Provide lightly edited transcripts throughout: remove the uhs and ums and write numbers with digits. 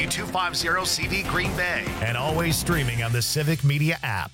W250CD Green Bay. And always streaming on the Civic Media app.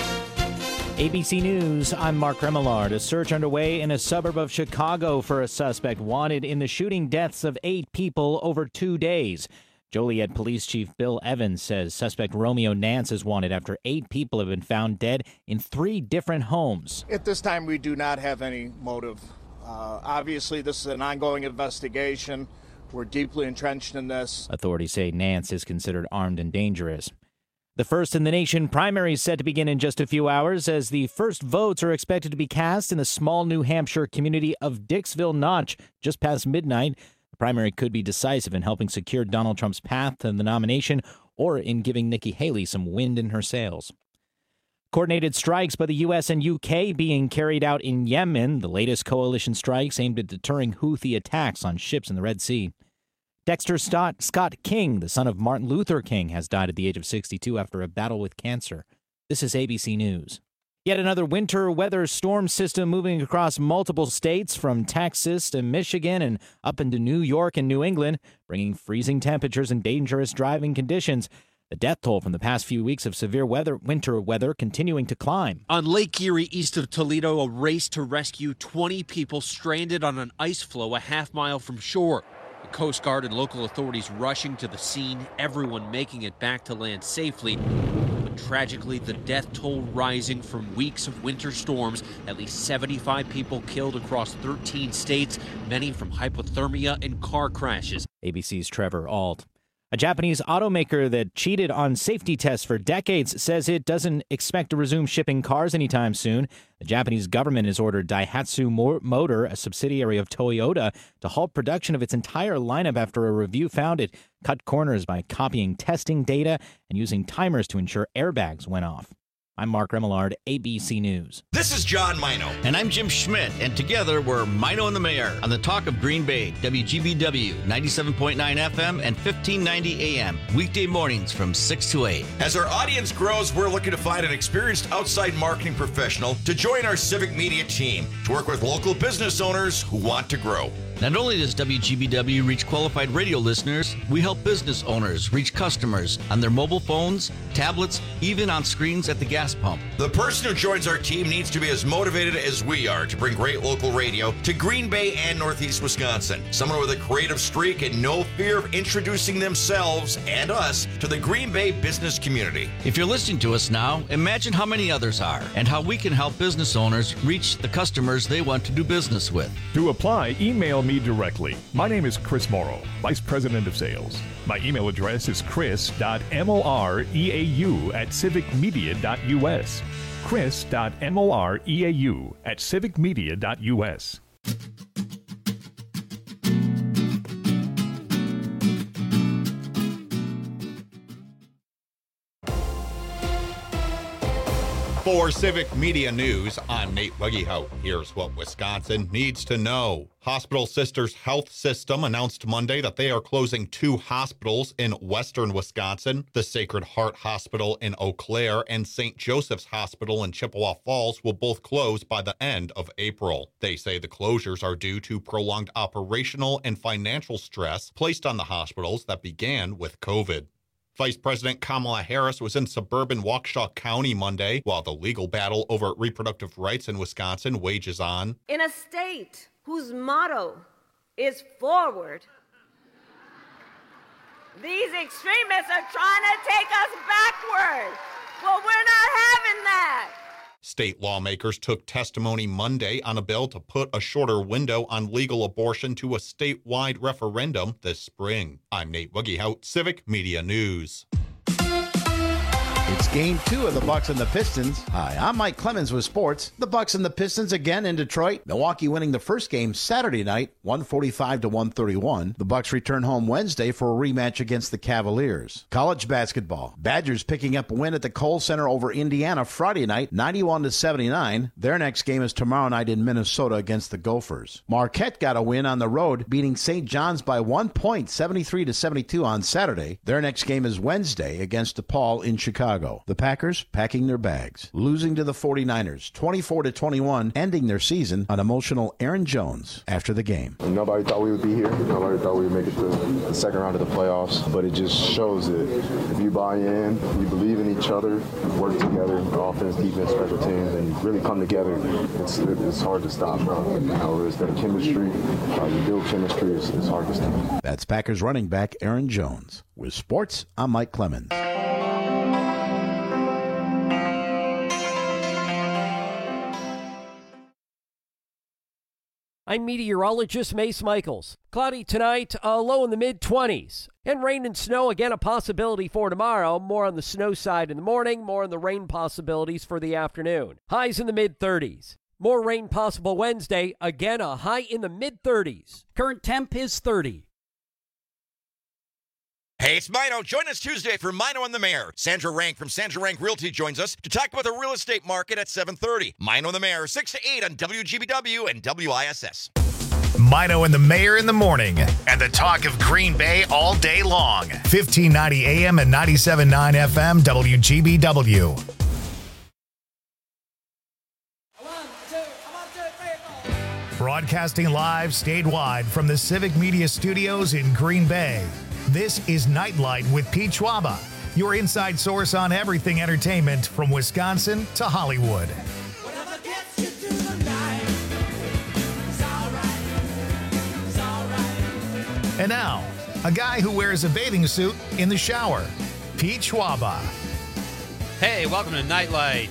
ABC News, I'm Mark Remillard. A search underway in a suburb of Chicago for a suspect wanted in the shooting deaths of 8 people over 2 days. Joliet Police Chief Bill Evans says suspect Romeo Nance is wanted after 8 people have been found dead in 3 different homes. At this time, we do not have any motive. Obviously, this is an ongoing investigation. We're deeply entrenched in this. Authorities say Nance is considered armed and dangerous. The first in the nation primary is set to begin in just a few hours as the first votes are expected to be cast in the small New Hampshire community of Dixville Notch just past midnight. The primary could be decisive in helping secure Donald Trump's path to the nomination or in giving Nikki Haley some wind in her sails. Coordinated strikes by the U.S. and U.K. being carried out in Yemen, the latest coalition strikes aimed at deterring Houthi attacks on ships in the Red Sea. Dexter Scott King, the son of Martin Luther King, has died at the age of 62 after a battle with cancer. This is ABC News. Yet another winter weather storm system moving across multiple states from Texas to Michigan and up into New York and New England, bringing freezing temperatures and dangerous driving conditions. The death toll from the past few weeks of severe winter weather continuing to climb. On Lake Erie, east of Toledo, a race to rescue 20 people stranded on an ice floe a half-mile from shore. The Coast Guard and local authorities rushing to the scene, everyone making it back to land safely. But tragically, the death toll rising from weeks of winter storms. At least 75 people killed across 13 states, many from hypothermia and car crashes. ABC's Trevor Ault. A Japanese automaker that cheated on safety tests for decades says it doesn't expect to resume shipping cars anytime soon. The Japanese government has ordered Daihatsu Motor, a subsidiary of Toyota, to halt production of its entire lineup after a review found it cut corners by copying testing data and using timers to ensure airbags went off. I'm Mark Remillard, ABC News. This is John Mino. And I'm Jim Schmidt. And together we're Mino and the Mayor on the Talk of Green Bay, WGBW 97.9 FM and 1590 AM. Weekday mornings from 6 to 8. As our audience grows, we're looking to find an experienced outside marketing professional to join our civic media team to work with local business owners who want to grow. Not only does WGBW reach qualified radio listeners, we help business owners reach customers on their mobile phones, tablets, even on screens at the gas pump. The person who joins our team needs to be as motivated as we are to bring great local radio to Green Bay and Northeast Wisconsin. Someone with a creative streak and no fear of introducing themselves and us to the Green Bay business community. If you're listening to us now, imagine how many others are and how we can help business owners reach the customers they want to do business with. To apply, email me directly. My name is Chris Morrow, Vice President of Sales. My email address is chris.moreau@civicmedia.us. chris.moreau@civicmedia.us. For Civic Media News, I'm Nate Buggyhout. Here's what Wisconsin needs to know. Hospital Sisters Health System announced Monday that they are closing 2 hospitals in western Wisconsin. The Sacred Heart Hospital in Eau Claire and St. Joseph's Hospital in Chippewa Falls will both close by the end of April. They say the closures are due to prolonged operational and financial stress placed on the hospitals that began with COVID. Vice President Kamala Harris was in suburban Waukesha County Monday while the legal battle over reproductive rights in Wisconsin wages on. In a state whose motto is forward, these extremists are trying to take us backward. Well, we're not having that. State lawmakers took testimony Monday on a bill to put a shorter window on legal abortion to a statewide referendum this spring. I'm Nate Wuggyhout, Civic Media News. It's game 2 of the Bucks and the Pistons. Hi, I'm Mike Clemens with sports. The Bucks and the Pistons again in Detroit. Milwaukee winning the first game Saturday night, 145-131. The Bucks return home Wednesday for a rematch against the Cavaliers. College basketball. Badgers picking up a win at the Kohl Center over Indiana Friday night, 91-79. Their next game is tomorrow night in Minnesota against the Gophers. Marquette got a win on the road, beating St. John's by 1 point, 73-72 on Saturday. Their next game is Wednesday against DePaul in Chicago. Chicago. The Packers packing their bags, losing to the 49ers 24-21, ending their season on emotional Aaron Jones after the game. Nobody thought we would be here. Nobody thought we would make it to the second round of the playoffs, but it just shows that if you buy in, you believe in each other, you work together, offense, defense, special teams, and you really come together, it's hard to stop. It's that chemistry. You build chemistry. It's hard to stop. That's Packers running back Aaron Jones. With sports, I'm Mike Clemens. I'm meteorologist Mace Michaels. Cloudy tonight, low in the mid-20s. And rain and snow, again, a possibility for tomorrow. More on the snow side in the morning, more on the rain possibilities for the afternoon. Highs in the mid-30s. More rain possible Wednesday, again, a high in the mid-30s. Current temp is 30. Hey, it's Mino. Join us Tuesday for Mino and the Mayor. Sandra Rank from Sandra Rank Realty joins us to talk about the real estate market at 7:30. Mino and the Mayor, 6 to 8 on WGBW and WISS. Mino and the Mayor in the morning, and the talk of Green Bay all day long. 1590 AM and 97.9 FM WGBW. Broadcasting live statewide from the Civic Media Studios in Green Bay. This is Nightlight with Pete Schwaba, your inside source on everything entertainment from Wisconsin to Hollywood. And now, a guy who wears a bathing suit in the shower, Pete Schwaba. Hey, welcome to Nightlight.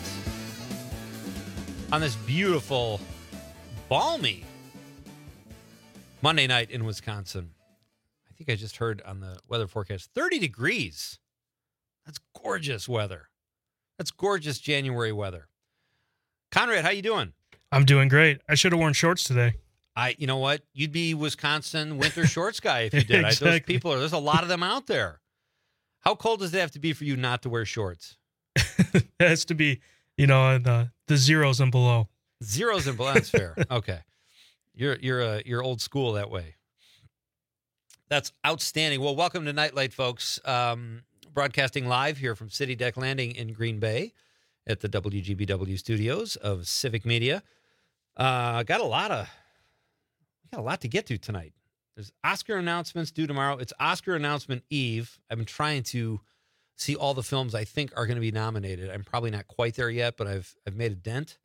On this beautiful, balmy Monday night in Wisconsin. I think I just heard on the weather forecast, 30 degrees. That's gorgeous weather. That's gorgeous January weather. Conrad, how you doing? I'm doing great. I should have worn shorts today. You know what? You'd be Wisconsin winter shorts guy if you did. Exactly. There's a lot of them out there. How cold does it have to be for you not to wear shorts? It has to be, the zeros and below. Zeros and below, that's fair. Okay. You're old school that way. That's outstanding. Well, welcome to Nightlight, folks. Broadcasting live here from City Deck Landing in Green Bay at the WGBW studios of Civic Media. Got a lot to get to tonight. There's Oscar announcements due tomorrow. It's Oscar announcement eve. I've been trying to see all the films I think are going to be nominated. I'm probably not quite there yet, but I've made a dent.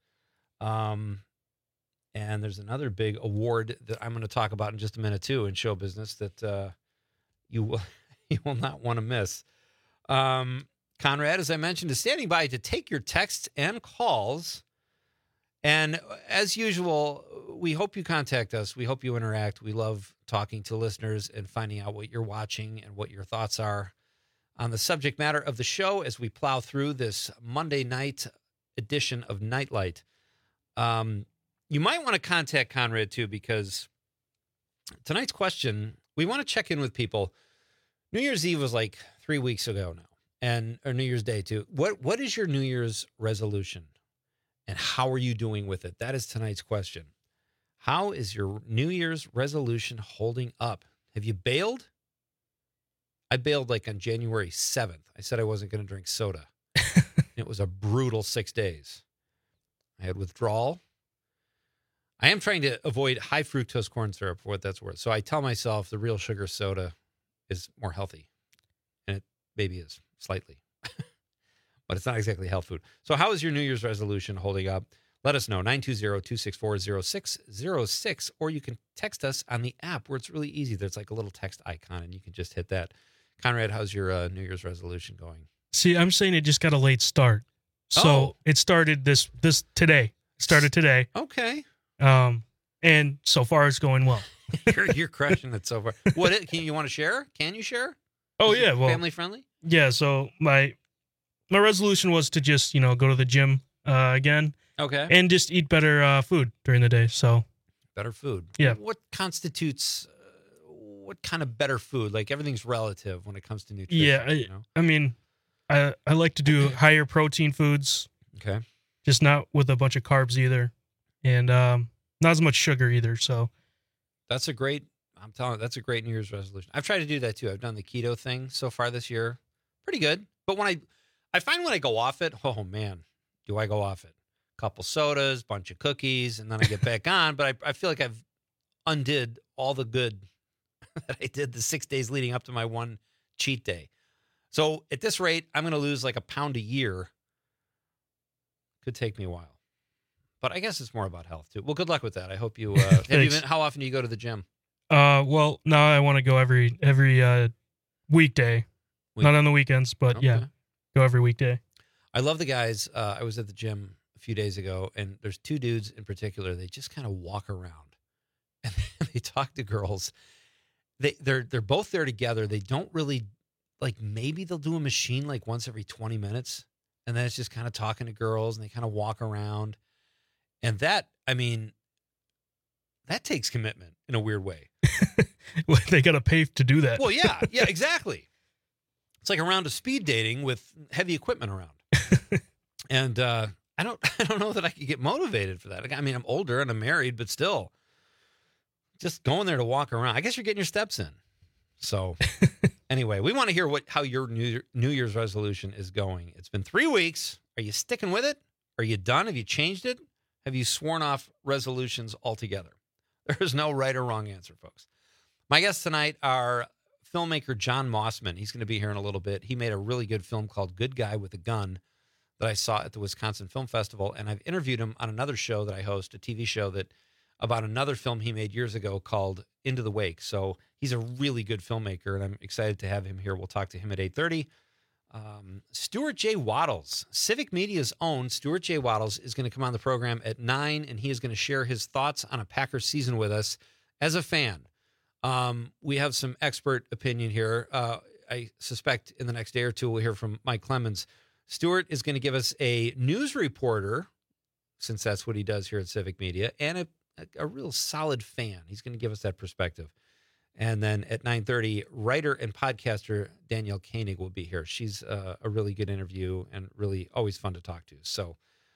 And there's another big award that I'm going to talk about in just a minute too in show business that you will not want to miss. Conrad, as I mentioned, is standing by to take your texts and calls. And as usual, we hope you contact us. We hope you interact. We love talking to listeners and finding out what you're watching and what your thoughts are on the subject matter of the show as we plow through this Monday night edition of Nightlight. You might want to contact Conrad, too, because tonight's question, we want to check in with people. New Year's Eve was like 3 weeks ago now, or New Year's Day, too. What is your New Year's resolution, and how are you doing with it? That is tonight's question. How is your New Year's resolution holding up? Have you bailed? I bailed like on January 7th. I said I wasn't going to drink soda. It was a brutal 6 days. I had withdrawal. I am trying to avoid high fructose corn syrup for what that's worth. So I tell myself the real sugar soda is more healthy. And it maybe is slightly. But it's not exactly health food. So how is your New Year's resolution holding up? Let us know, 920-264-0606, or you can text us on the app where it's really easy. There's like a little text icon, and you can just hit that. Conrad, how's your New Year's resolution going? See, I'm saying it just got a late start. So It started this today. Started today. Okay. And so far it's going well. You're crushing it so far. You want to share? Can you share? Oh, yeah. Well, family friendly? Yeah. So my resolution was to just, go to the gym again. Okay. And just eat better food during the day. So better food. Yeah. What constitutes what kind of better food? Like everything's relative when it comes to nutrition. Yeah. I mean, I like to do higher protein foods. Okay. Just not with a bunch of carbs either. And not as much sugar either. So that's a great New Year's resolution. I've tried to do that too. I've done the keto thing so far this year. Pretty good. But when I find when I go off it, oh man, do I go off it? Couple sodas, bunch of cookies, and then I get back on. But I feel like I've undid all the good that I did the 6 days leading up to my one cheat day. So at this rate, I'm going to lose like a pound a year. Could take me a while. But I guess it's more about health, too. Well, good luck with that. I hope you, how often do you go to the gym? Well, now I want to go every weekday. Not on the weekends, but Okay. yeah, go every weekday. I love the guys. I was at the gym a few days ago, and there's two dudes in particular. They just kind of walk around, and they talk to girls. They're both there together. They don't really, like, maybe they'll do a machine like once every 20 minutes, and then it's just kind of talking to girls, and they kind of walk around. And that, I mean, that takes commitment in a weird way. Well, they got to pay to do that. Well, yeah, exactly. It's like a round of speed dating with heavy equipment around. And I don't know that I could get motivated for that. I mean, I'm older and I'm married, but still, just going there to walk around. I guess you're getting your steps in. So anyway, we want to hear how your New Year's resolution is going. It's been 3 weeks. Are you sticking with it? Are you done? Have you changed it? Have you sworn off resolutions altogether? There is no right or wrong answer, folks. My guests tonight are filmmaker John Mossman. He's going to be here in a little bit. He made a really good film called Good Guy with a Gun that I saw at the Wisconsin Film Festival, and I've interviewed him on another show that I host, a TV show about another film he made years ago called Into the Wake. So he's a really good filmmaker, and I'm excited to have him here. We'll talk to him at 8:30. Stuart J. Waddles, Civic Media's own Stuart J. Waddles, is going to come on the program at 9, and he is going to share his thoughts on a Packers season with us as a fan. We have some expert opinion here. I suspect in the next day or two we'll hear from Mike Clemens. Stuart is going to give us a news reporter, since that's what he does here at Civic Media, and a real solid fan. He's going to give us that perspective. And then at 9:30, writer and podcaster Danielle Koenig will be here. She's a really good interview and really always fun to talk to. So,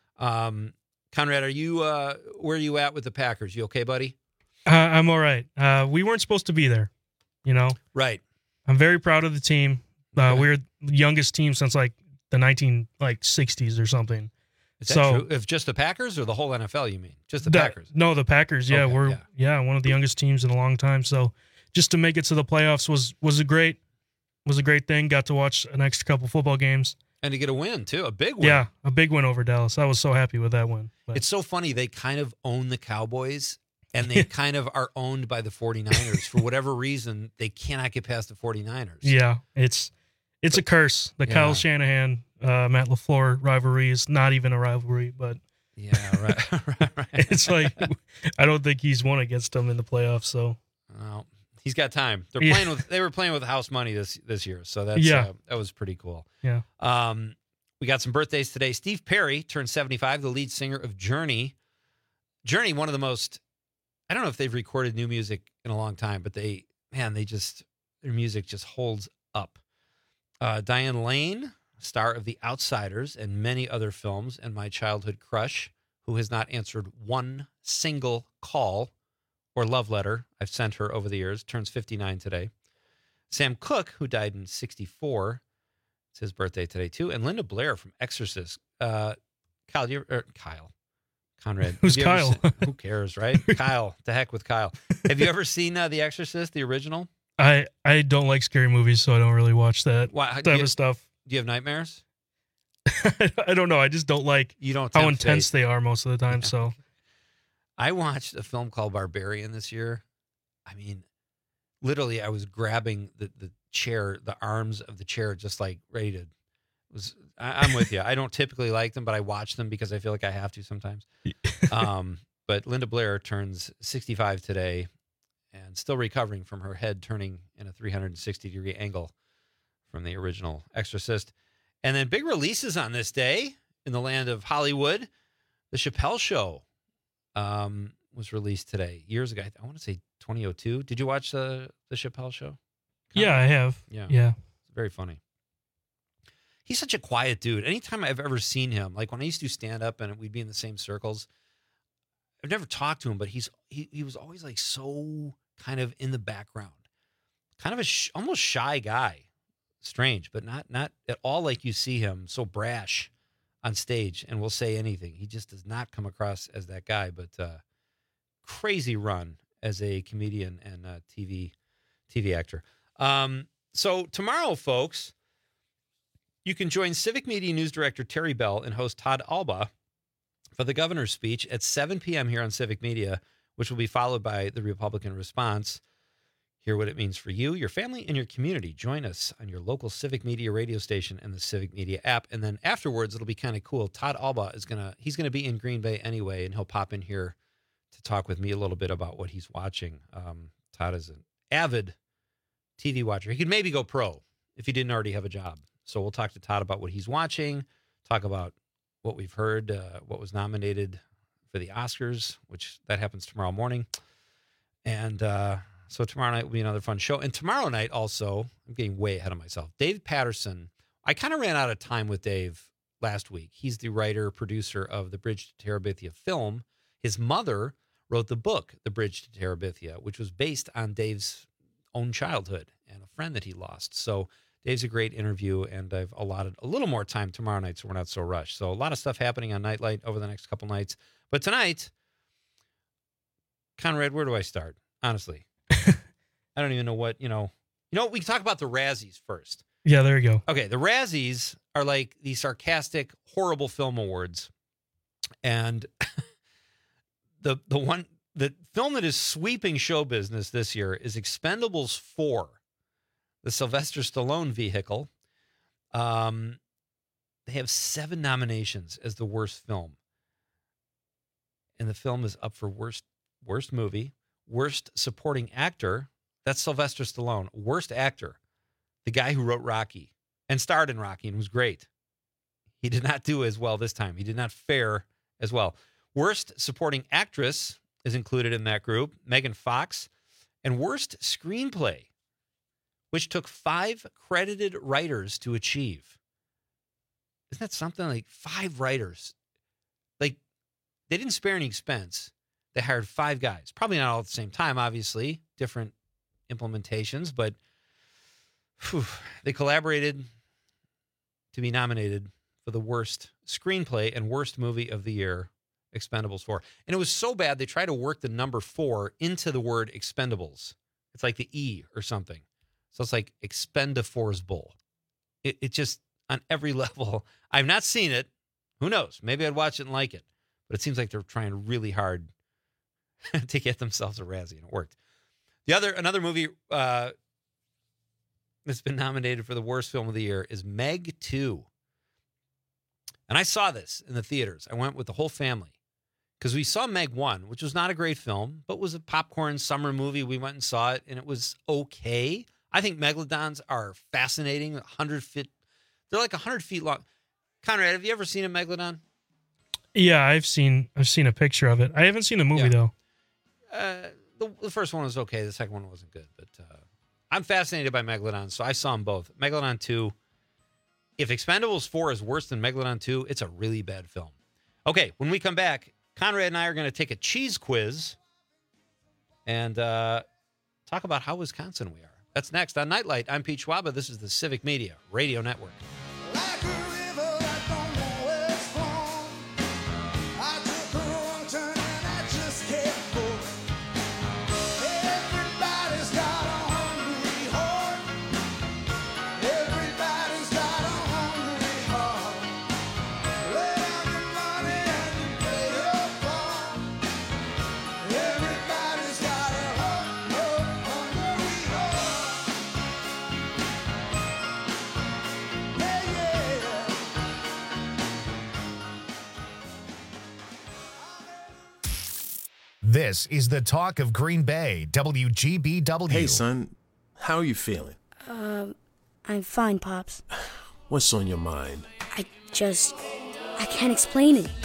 Conrad, where are you at with the Packers? You okay, buddy? I'm all right. We weren't supposed to be there, Right. I'm very proud of the team. We're the youngest team since like the 1960s or something. Is that true? If just the Packers or the whole NFL, you mean? Just the Packers? No, the Packers. Yeah, Okay, we're one of the youngest teams in a long time. So just to make it to the playoffs was a great thing. Got to watch an extra couple football games. And to get a win, too. A big win. Yeah, a big win over Dallas. I was so happy with that win. But It's so funny. They kind of own the Cowboys, and they kind of are owned by the 49ers. For whatever reason, they cannot get past the 49ers. Yeah, it's a curse. The Kyle Shanahan, Matt LaFleur rivalry is not even a rivalry, but yeah, right. It's like I don't think he's won against them in the playoffs. So well, he's got time. They were playing with house money this year, so that was pretty cool. Yeah. We got some birthdays today. Steve Perry turned 75, the lead singer of Journey. Journey, one of the most, I don't know if they've recorded new music in a long time, but their music just holds up. Diane Lane, star of The Outsiders and many other films, and my childhood crush, who has not answered one single call or love letter I've sent her over the years, turns 59 today. Sam Cooke, who died in 64, it's his birthday today too. And Linda Blair from Exorcist. Conrad. Who's Kyle? Who cares, right? Kyle. The heck with Kyle. Have you ever seen The Exorcist, the original? I don't like scary movies, so I don't really watch that type of stuff. Do you have nightmares? I don't know. I just don't like how intense they are most of the time. Yeah. So I watched a film called Barbarian this year. I mean, literally, I was grabbing the chair, the arms of the chair, just like ready to. I'm with you. I don't typically like them, but I watch them because I feel like I have to sometimes. But Linda Blair turns 65 today and still recovering from her head turning in a 360-degree angle from the original Exorcist. And then big releases on this day in the land of Hollywood. The Chappelle Show was released today, years ago. I want to say 2002. Did you watch the Chappelle Show? Yeah, I have. Yeah. It's very funny. He's such a quiet dude. Anytime I've ever seen him, like when I used to stand up and we'd be in the same circles, I've never talked to him, but he was always like so kind of in the background, kind of almost shy guy. strange, but not at all like you see him so brash on stage and will say anything. He just does not come across as that guy, but crazy run as a comedian and TV actor. So tomorrow, folks, you can join Civic Media News Director Terry Bell and host Todd Alba for the governor's speech at 7 p.m. here on Civic Media, which will be followed by the Republican response. Hear what it means for you, your family, and your community. Join us on your local Civic Media radio station and the Civic Media app. And then afterwards, it'll be kind of cool. Todd Alba he's gonna be in Green Bay anyway, and he'll pop in here to talk with me a little bit about what he's watching. Todd is an avid TV watcher. He could maybe go pro if he didn't already have a job. So we'll talk to Todd about what he's watching, talk about what we've heard, what was nominated for the Oscars, which that happens tomorrow morning. And so tomorrow night will be another fun show. And tomorrow night also, I'm getting way ahead of myself, Dave Patterson. I kind of ran out of time with Dave last week. He's the writer, producer of the Bridge to Terabithia film. His mother wrote the book, The Bridge to Terabithia, which was based on Dave's own childhood and a friend that he lost. So Dave's a great interview, and I've allotted a little more time tomorrow night so we're not so rushed. So a lot of stuff happening on Nightlight over the next couple nights. But tonight, Conrad, where do I start? Honestly, I don't even know what, we can talk about the Razzies first. Yeah, there you go. Okay, the Razzies are like the sarcastic, horrible film awards. And the film that is sweeping show business this year is Expendables 4, the Sylvester Stallone vehicle. They have 7 nominations as the worst film. And the film is up for worst movie, worst supporting actor. That's Sylvester Stallone. Worst actor, the guy who wrote Rocky and starred in Rocky and was great. He did not do as well this time. He did not fare as well. Worst supporting actress is included in that group, Megan Fox. And worst screenplay, which took 5 credited writers to achieve. Isn't that something? Like 5 writers. Like, they didn't spare any expense. They hired 5 guys. Probably not all at the same time, obviously. Different implementations, but they collaborated to be nominated for the worst screenplay and worst movie of the year, Expendables 4. And it was so bad, they tried to work the number 4 into the word Expendables. It's like the E or something. So it's like Expendables Bowl. It just, on every level, I've not seen it. Who knows? Maybe I'd watch it and like it. But it seems like they're trying really hard to get themselves a Razzie, and it worked. Another movie that's been nominated for the worst film of the year is Meg 2. And I saw this in the theaters. I went with the whole family because we saw Meg 1, which was not a great film, but was a popcorn summer movie. We went and saw it, and it was okay. I think megalodons are fascinating. 100 feet. They're like 100 feet long. Conrad, have you ever seen a megalodon? Yeah, I've seen a picture of it. I haven't seen the movie though. The first one was okay. The second one wasn't good, but I'm fascinated by Megalodon, so I saw them both. Megalodon 2. If Expendables 4 is worse than Megalodon 2, it's a really bad film. Okay, when we come back, Conrad and I are going to take a cheese quiz and talk about how Wisconsin we are. That's next on Nightlight. I'm Pete Schwaba. This is the Civic Media Radio Network. This is the talk of Green Bay, WGBW. Hey, son. How are you feeling? I'm fine, Pops. What's on your mind? I can't explain it.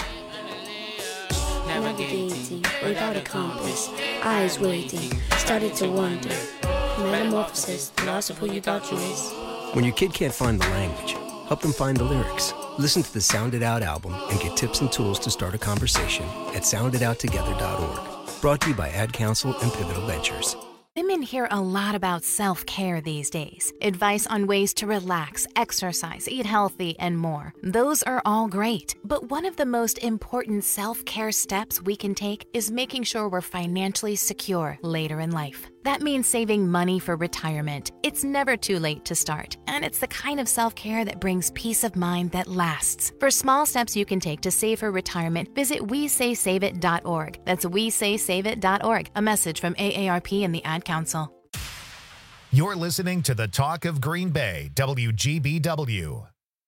Navigating without a compass, eyes waiting, started to wonder. Metamorphosis, the loss of who you thought you is. When your kid can't find the language, help them find the lyrics. Listen to the Sound It Out album and get tips and tools to start a conversation at sounditouttogether.org. Brought to you by Ad Council and Pivotal Ventures. Women hear a lot about self-care these days. Advice on ways to relax, exercise, eat healthy, and more. Those are all great. But one of the most important self-care steps we can take is making sure we're financially secure later in life. That means saving money for retirement. It's never too late to start, and it's the kind of self-care that brings peace of mind that lasts. For small steps you can take to save for retirement, visit WeSaySaveIt.org. That's WeSaySaveIt.org. A message from AARP and the Ad Council. You're listening to the Talk of Green Bay, WGBW.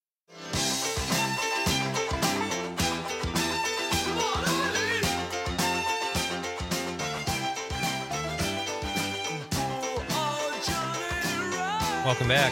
Welcome back.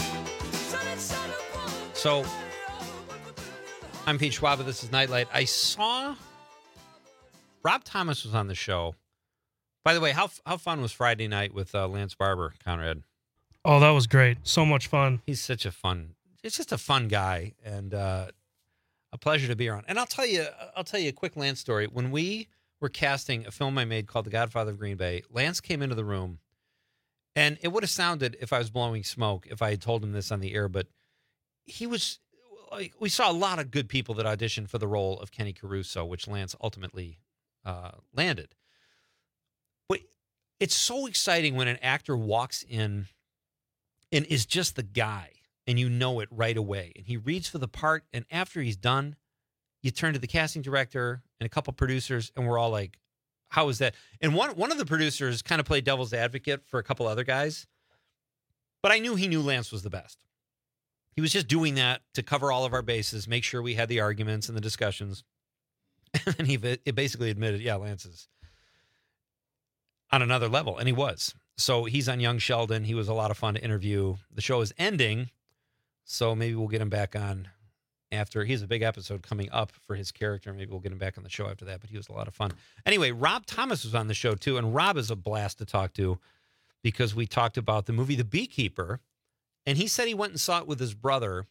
So, I'm Pete Schwab. This is Nightlight. I saw Rob Thomas was on the show. By the way, how fun was Friday night with Lance Barber, Conrad? Oh, that was great. So much fun. He's such a it's just a fun guy and a pleasure to be around. And I'll tell you a quick Lance story. When we were casting a film I made called The Godfather of Green Bay, Lance came into the room. And it would have sounded, if I was blowing smoke, if I had told him this on the air, but he was like, we saw a lot of good people that auditioned for the role of Kenny Caruso, which Lance ultimately landed. But it's so exciting when an actor walks in and is just the guy, and you know it right away. And he reads for the part, and after he's done, you turn to the casting director and a couple producers, and we're all like, how is that? And one of the producers kind of played devil's advocate for a couple other guys, but I knew he knew Lance was the best. He was just doing that to cover all of our bases, make sure we had the arguments and the discussions. And he basically admitted, yeah, Lance is on another level, and he was. So he's on Young Sheldon. He was a lot of fun to interview. The show is ending, so maybe we'll get him back on after. He has a big episode coming up for his character. Maybe we'll get him back on the show after that, but he was a lot of fun. Anyway, Rob Thomas was on the show too, and Rob is a blast to talk to because we talked about the movie The Beekeeper, and he said he went and saw it with his brother.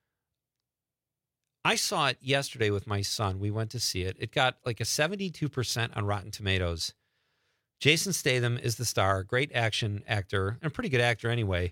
I saw it yesterday with my son. We went to see it. It got like a 72% on Rotten Tomatoes. Jason Statham is the star, great action actor, and a pretty good actor anyway.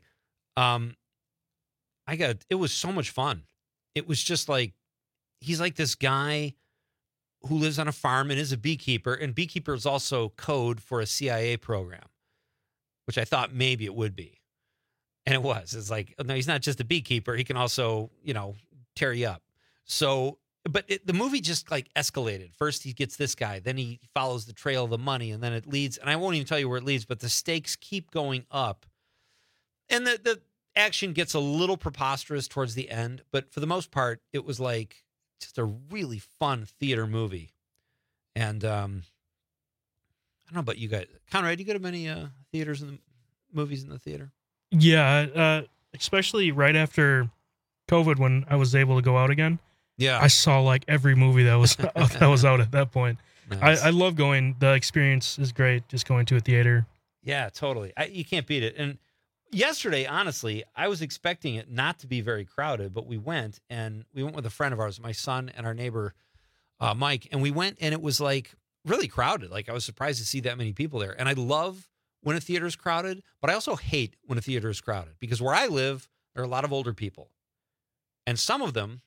It was so much fun. It was just like, he's like this guy who lives on a farm and is a beekeeper, and beekeeper is also code for a CIA program, which I thought maybe it would be. And it was. It's like, no, he's not just a beekeeper. He can also, tear you up. So, but the movie just like escalated. First he gets this guy, then he follows the trail of the money, and then it leads, and I won't even tell you where it leads, but the stakes keep going up. And the action gets a little preposterous towards the end, but for the most part, it was like just a really fun theater movie. And I don't know about you guys. Conrad, you go to many theaters and movies in the theater? Yeah, especially right after COVID when I was able to go out again. Yeah, I saw like every movie that was out at that point. Nice. I love going. The experience is great, just going to a theater. Yeah, totally. You can't beat it. And yesterday, honestly, I was expecting it not to be very crowded, but we went with a friend of ours, my son and our neighbor, Mike, and we went, and it was like really crowded. Like I was surprised to see that many people there. And I love when a theater is crowded, but I also hate when a theater is crowded because where I live, there are a lot of older people. And some of them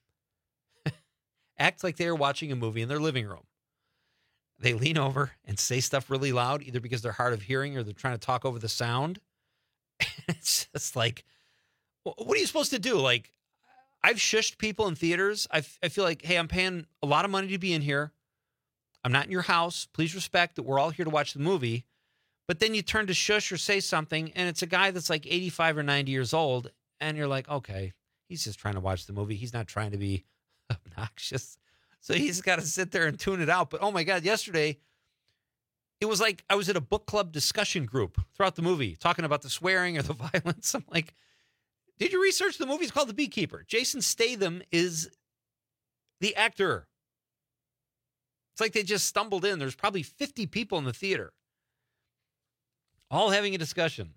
act like they are watching a movie in their living room. They lean over and say stuff really loud, either because they're hard of hearing or they're trying to talk over the sound. It's just like, what are you supposed to do? Like, I've shushed people in theaters. I feel like, hey, I'm paying a lot of money to be in here. I'm not in your house. Please respect that we're all here to watch the movie. But then you turn to shush or say something, and it's a guy that's like 85 or 90 years old, and you're like, okay, he's just trying to watch the movie. He's not trying to be obnoxious. So he's got to sit there and tune it out. But, oh, my God, yesterday, it was like I was at a book club discussion group throughout the movie talking about the swearing or the violence. I'm like, did you research the movie? It's called The Beekeeper. Jason Statham is the actor. It's like they just stumbled in. There's probably 50 people in the theater all having a discussion.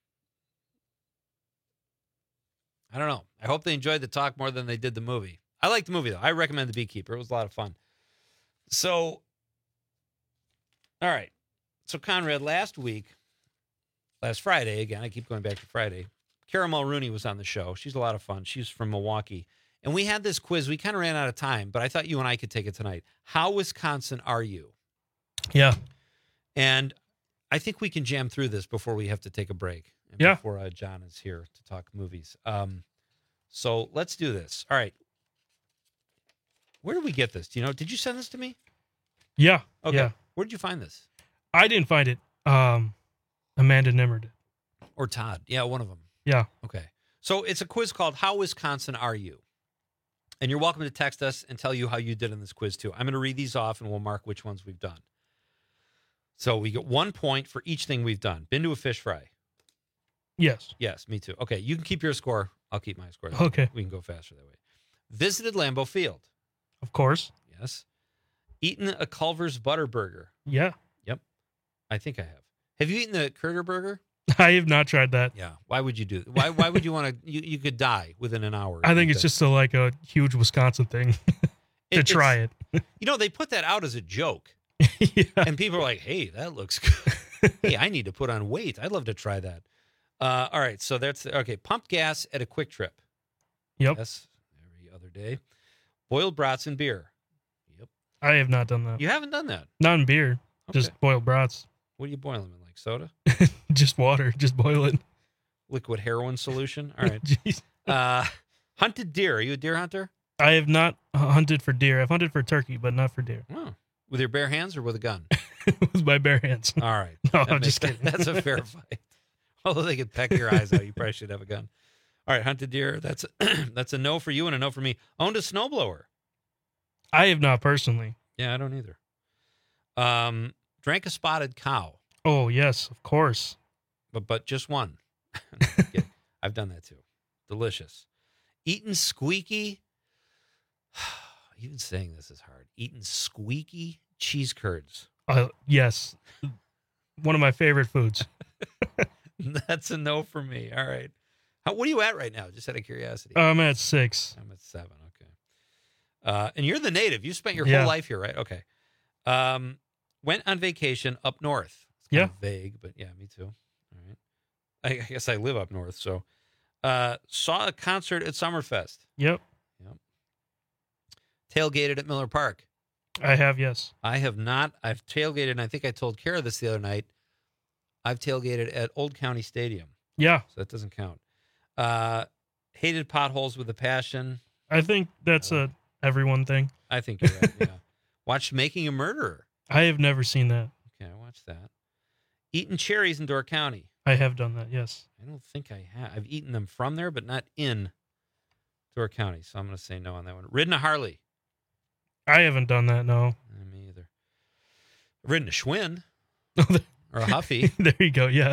I don't know. I hope they enjoyed the talk more than they did the movie. I like the movie, though. I recommend The Beekeeper. It was a lot of fun. So, all right. So, Conrad, last week, last Friday. Again, I keep going back to Friday. Kara Mulrooney was on the show. She's a lot of fun. She's from Milwaukee. And we had this quiz. We kind of ran out of time, but I thought you and I could take it tonight. How Wisconsin are you? Yeah. And I think we can jam through this before we have to take a break. And Yeah. Before John is here to talk movies. So let's do this. All right. Where did we get this? Do you know? Did you send this to me? Yeah. Okay. Yeah. Where did you find this? I didn't find it. Amanda Nimmer did. Or Todd. Yeah, one of them. Yeah. Okay. So it's a quiz called How Wisconsin Are You? And you're welcome to text us and tell you how you did in this quiz, too. I'm going to read these off, and we'll mark which ones we've done. So we get 1 point for each thing we've done. Been to a fish fry? Yes. Yes, me too. Okay, you can keep your score. I'll keep my score. Okay. We can go faster that way. Visited Lambeau Field? Of course. Yes. Eaten a Culver's Butterburger? Yeah. Yep. I think I have. Have you eaten the Critter Burger? I have not tried that. Yeah. Why would you do that? Why would you want to? You could die within an hour. I think it's just a huge Wisconsin thing to try it. You know, they put that out as a joke. Yeah. And people are like, hey, that looks good. Hey, I need to put on weight. I'd love to try that. All right. So that's okay. Pumped gas at a Quick Trip. Yep. Yes. Every other day. Boiled brats and beer. Yep. I have not done that. You haven't done that? Not in beer. Okay. Just boiled brats. What do you boil them in? Like soda? Just water. Just boil it. Liquid heroin solution? All right. Jeez. Hunted deer. Are you a deer hunter? I have not hunted for deer. I've hunted for turkey, but not for deer. Oh. With your bare hands or with a gun? With my bare hands. All right. No, I'm just kidding. That's a fair fight. Although they could peck your eyes out, you probably should have a gun. All right, hunted deer. That's a no for you and a no for me. Owned a snowblower. I have not personally. Yeah, I don't either. Drank a spotted cow. Oh, yes, of course. But just one. I've done that too. Delicious. Eaten squeaky. Even saying this is hard. Eaten squeaky cheese curds. Yes. One of my favorite foods. That's a no for me. All right. What are you at right now? Just out of curiosity. I'm at 6. I'm at 7. Okay. And you're the native. You spent your whole life here, right? Okay. Went on vacation up north. It's kind of vague, but yeah, me too. All right. I guess I live up north, so saw a concert at Summerfest. Yep. Tailgated at Miller Park. I have, yes. I have not. I've tailgated, and I think I told Kara this the other night. I've tailgated at Old County Stadium. Yeah. So that doesn't count. Hated potholes with a passion. I think that's a everyone thing. I think you're right, yeah. Watched Making a Murderer. I have never seen that. Okay, I watched that. Eaten cherries in Door County. I have done that, yes. I don't think I have. I've eaten them from there, but not in Door County, so I'm going to say no on that one. Ridden a Harley. I haven't done that, no. Me either. Ridden a Schwinn. Or a Huffy. There you go, yeah.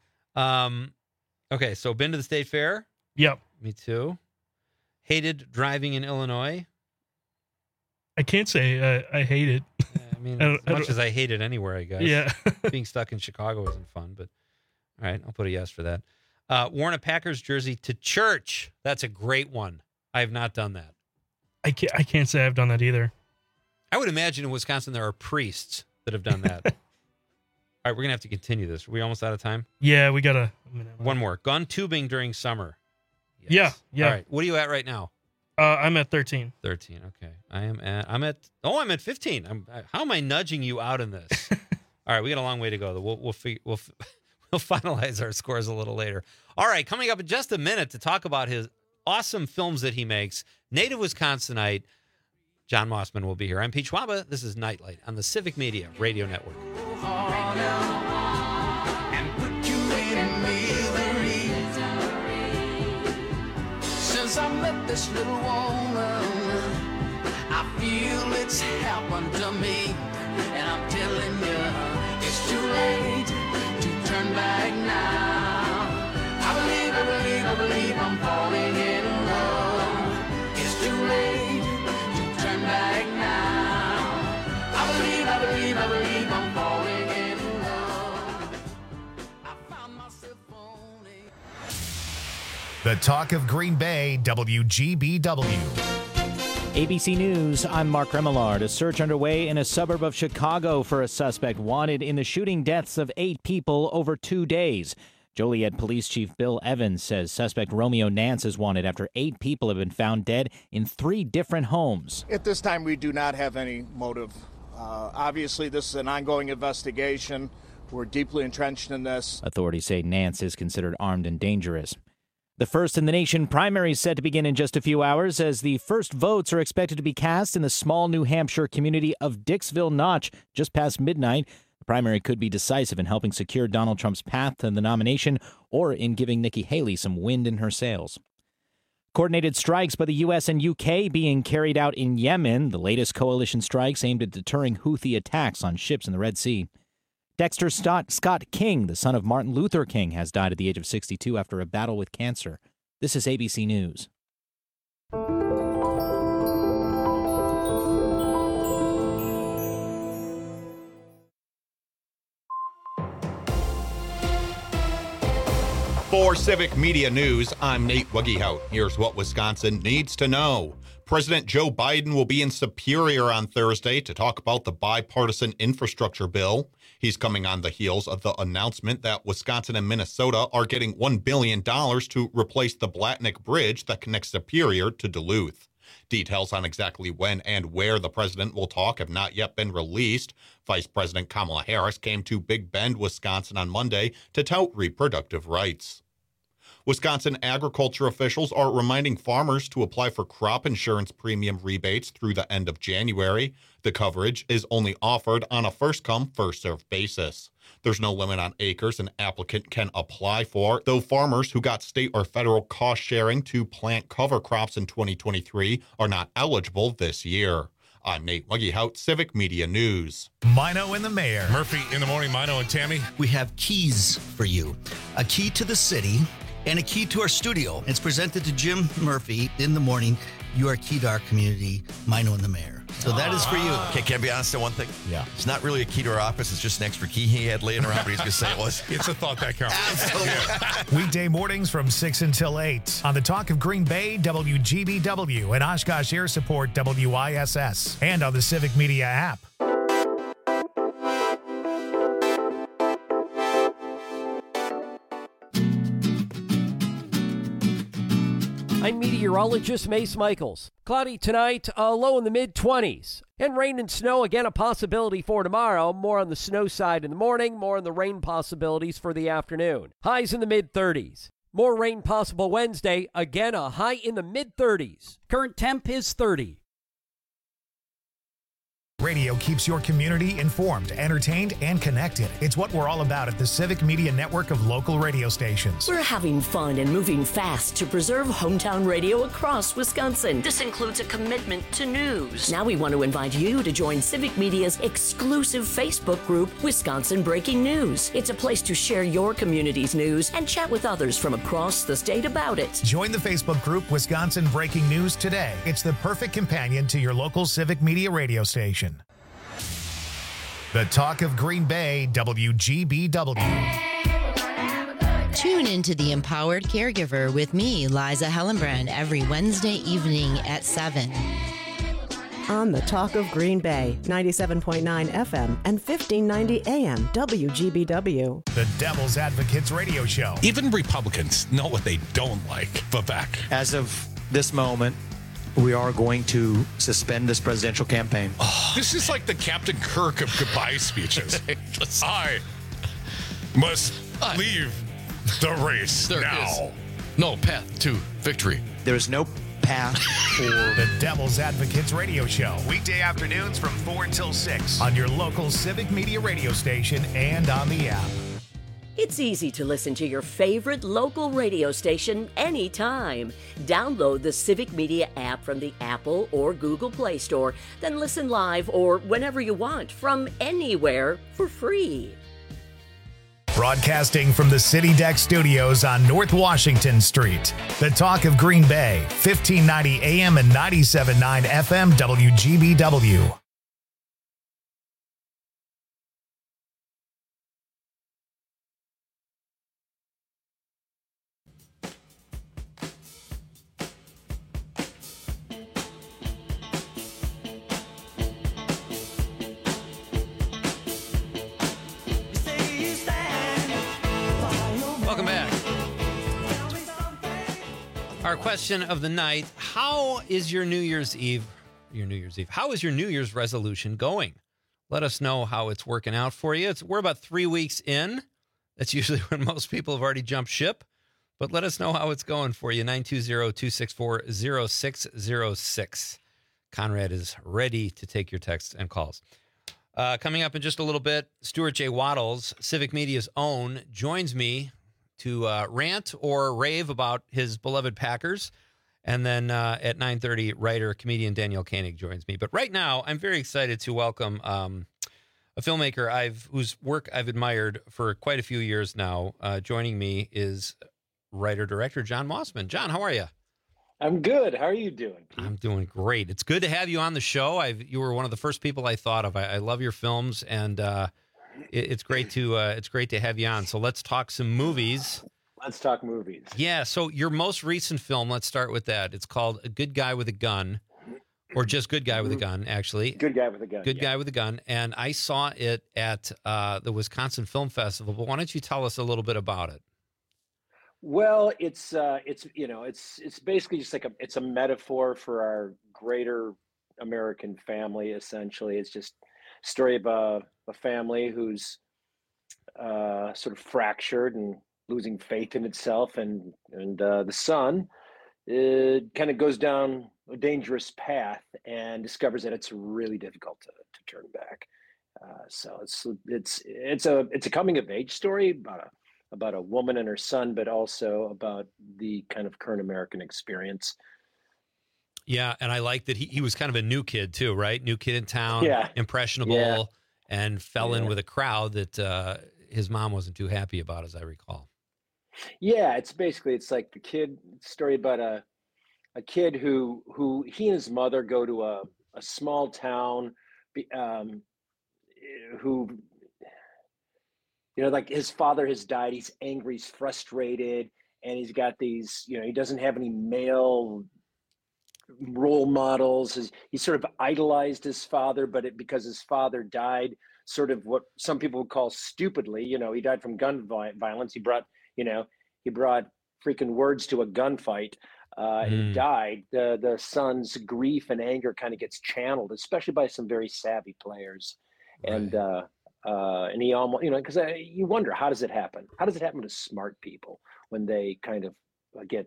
Okay, so been to the State Fair? Yep. Me too. Hated driving in Illinois? I can't say I hate it. I mean, as much as I hate it anywhere, I guess. Yeah. Being stuck in Chicago isn't fun, but all right, I'll put a yes for that. Worn a Packers jersey to church. That's a great one. I have not done that. I can't say I've done that either. I would imagine in Wisconsin there are priests that have done that. All right, we're going to have to continue this. Are we almost out of time? Yeah, we got a minute. One more. Gun tubing during summer. Yes. Yeah. All right, what are you at right now? I'm at 13. 13, okay. I'm at 15. How am I nudging you out in this? All right, we got a long way to go. We'll finalize our scores a little later. All right, coming up in just a minute to talk about his awesome films that he makes. Native Wisconsinite, John Mossman will be here. I'm Pete Schwaba. This is Nightlight on the Civic Media Radio Network. Since I met this little woman, I feel it's happened to me. And I'm telling you, it's too late to turn back now. I believe I'm falling in love. It's too late to turn back now. I believe I'm falling in love. I found myself falling. The talk of Green Bay, WGBW. ABC News, I'm Mark Remillard. A search underway in a suburb of Chicago for a suspect wanted in the shooting deaths of 8 people over 2 days. Joliet Police Chief Bill Evans says suspect Romeo Nance is wanted after 8 people have been found dead in 3 different homes. At this time, we do not have any motive. Obviously, this is an ongoing investigation. We're deeply entrenched in this. Authorities say Nance is considered armed and dangerous. The first in the nation primary is set to begin in just a few hours as the first votes are expected to be cast in the small New Hampshire community of Dixville Notch just past midnight. The primary could be decisive in helping secure Donald Trump's path to the nomination or in giving Nikki Haley some wind in her sails. Coordinated strikes by the U.S. and U.K. being carried out in Yemen, the latest coalition strikes aimed at deterring Houthi attacks on ships in the Red Sea. Dexter Scott King, the son of Martin Luther King, has died at the age of 62 after a battle with cancer. This is ABC News. For Civic Media News, I'm Nate Wuggehout. Here's what Wisconsin needs to know. President Joe Biden will be in Superior on Thursday to talk about the bipartisan infrastructure bill. He's coming on the heels of the announcement that Wisconsin and Minnesota are getting $1 billion to replace the Blatnick Bridge that connects Superior to Duluth. Details on exactly when and where the president will talk have not yet been released. Vice President Kamala Harris came to Big Bend, Wisconsin on Monday to tout reproductive rights. Wisconsin agriculture officials are reminding farmers to apply for crop insurance premium rebates through the end of January. The coverage is only offered on a first-come, first-served basis. There's no limit on acres an applicant can apply for, though farmers who got state or federal cost sharing to plant cover crops in 2023 are not eligible this year. I'm Nate Wuggehout, Civic Media News. Mino and the Mayor. Murphy in the morning, Mino and Tammy. We have keys for you. A key to the city and a key to our studio. It's presented to Jim Murphy in the morning. You are key to our community, Mino and the Mayor. So that is for you. Okay, can I be honest on one thing? Yeah. It's not really a key to our office. It's just an extra key he had laying around, but he's going to say it was. It's a thought that counts. Absolutely. Weekday mornings from 6 until 8 on the Talk of Green Bay, WGBW, and Oshkosh Air Support, WISS, and on the Civic Media app. I'm meteorologist Mace Michaels. Cloudy tonight, low in the mid-20s. And rain and snow, again, a possibility for tomorrow. More on the snow side in the morning, more on the rain possibilities for the afternoon. Highs in the mid-30s. More rain possible Wednesday, again, a high in the mid-30s. Current temp is 30. Radio keeps your community informed, entertained, and connected. It's what we're all about at the Civic Media Network of local radio stations. We're having fun and moving fast to preserve hometown radio across Wisconsin. This includes a commitment to news. Now we want to invite you to join Civic Media's exclusive Facebook group, Wisconsin Breaking News. It's a place to share your community's news and chat with others from across the state about it. Join the Facebook group Wisconsin Breaking News today. It's the perfect companion to your local Civic Media radio station. The Talk of Green Bay, WGBW. Tune into The Empowered Caregiver with me, Liza Hellenbrand, every Wednesday evening at 7. On The Talk of Green Bay, 97.9 FM and 1590 AM, WGBW. The Devil's Advocates radio show. Even Republicans know what they don't like. Vivek. As of this moment, we are going to suspend this presidential campaign. This is like the Captain Kirk of goodbye speeches. I must leave the race now. No path to victory. There is no path for the Devil's Advocates radio show. Weekday afternoons from 4 until 6 on your local Civic Media radio station and on the app. It's easy to listen to your favorite local radio station anytime. Download the Civic Media app from the Apple or Google Play Store, then listen live or whenever you want from anywhere for free. Broadcasting from the City Deck Studios on North Washington Street. The Talk of Green Bay, 1590 AM and 97.9 FM WGBW. Welcome question of the night. How is your New Year's Eve? How is your New Year's resolution going? Let us know how it's working out for you. We're about 3 weeks in. That's usually when most people have already jumped ship. But let us know how it's going for you. 920-264-0606. Conrad is ready to take your texts and calls. Coming up in just a little bit, Stuart J. Waddles, Civic Media's own, joins me to rant or rave about his beloved Packers. And then at 9:30, writer, comedian Danielle Koenig joins me. But right now, I'm very excited to welcome a filmmaker whose work I've admired for quite a few years now. Joining me is writer-director John Mossman. John, how are you? I'm good. How are you doing, Pete? I'm doing great. It's good to have you on the show. You were one of the first people I thought of. I love your films, and it's great to have you on. So let's talk some movies. Let's talk movies. Yeah. So your most recent film, let's start with that. It's called A Good Guy with a Gun, or just Good Guy with a Gun, actually. Good Guy with a Gun. Good Guy with a Gun. And I saw it at the Wisconsin Film Festival. But why don't you tell us a little bit about it? Well, it's basically just like it's a metaphor for our greater American family. Essentially, it's just a story about a family who's sort of fractured and losing faith in itself, and the son kind of goes down a dangerous path and discovers that it's really difficult to turn back. So it's a coming of age story about a woman and her son, but also about the kind of current American experience. Yeah, and I like that he was kind of a new kid too, right? New kid in town, yeah. Impressionable, yeah. and fell in with a crowd that his mom wasn't too happy about, as I recall. Yeah, it's like the story about a kid who he and his mother go to a small town, who, like his father has died. He's angry, he's frustrated, and he's got these, he doesn't have any male role models. He sort of idolized his father, but because his father died sort of what some people would call stupidly, he died from gun violence. He brought freaking words to a gunfight. And he died. The son's grief and anger kind of gets channeled, especially by some very savvy players. Right. And he almost, because you wonder, how does it happen? How does it happen to smart people when they kind of get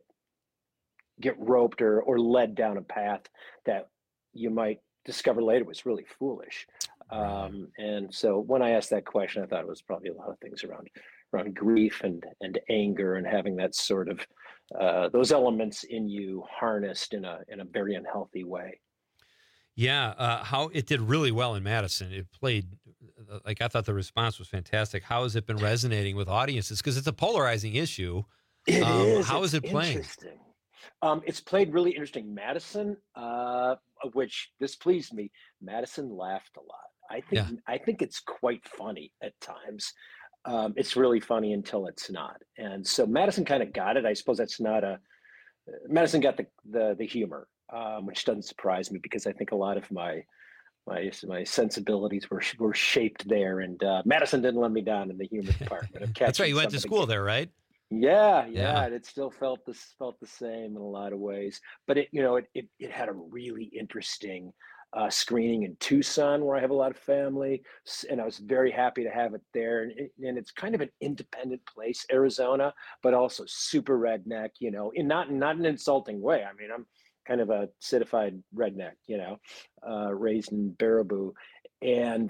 roped or led down a path that you might discover later was really foolish? And so when I asked that question, I thought it was probably a lot of things around grief and anger, and having that sort of those elements in you harnessed in a very unhealthy way. Yeah, how it did really well in Madison. It played, I thought the response was fantastic. How has it been resonating with audiences? Because it's a polarizing issue. It is. How is it playing? Interesting. It's played really interesting. Madison, which displeased me. Madison laughed a lot. I think it's quite funny at times. It's really funny until it's not. And so Madison kind of got it. I suppose that's not Madison got the humor, which doesn't surprise me, because I think a lot of my sensibilities were shaped there. And Madison didn't let me down in the humor department. That's right. You went to school there, right? Yeah. And it still felt the same in a lot of ways. But it had a really interesting screening in Tucson, where I have a lot of family, and I was very happy to have it there. And it's kind of an independent place, Arizona, but also super redneck, in not an insulting way. I mean, I'm kind of a citified redneck, raised in Baraboo, and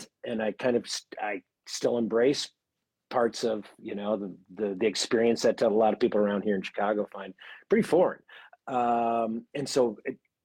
I still embrace parts of the experience that a lot of people around here in Chicago find pretty foreign. And so